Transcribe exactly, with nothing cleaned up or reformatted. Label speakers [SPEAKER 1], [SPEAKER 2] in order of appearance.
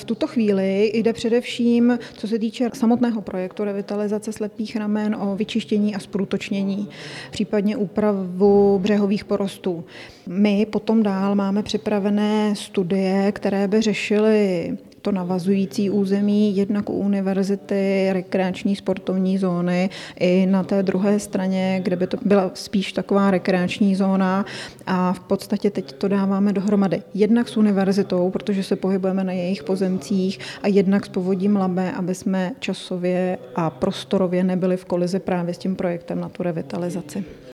[SPEAKER 1] V tuto chvíli jde především, co se týče samotného projektu revitalizace slepých ramen, o vyčištění a zprůtočnění, případně úpravu břehových porostů. My potom dál máme připravené studie, které by řešily to navazující území, jednak u univerzity, rekreační sportovní zóny, i na té druhé straně, kde by to byla spíš taková rekreační zóna, a v podstatě teď to dáváme dohromady. Jednak s univerzitou, protože se pohybujeme na jejich pozemcích, a jednak s Povodím Labe, aby jsme časově a prostorově nebyli v kolizi právě s tím projektem na tu revitalizaci.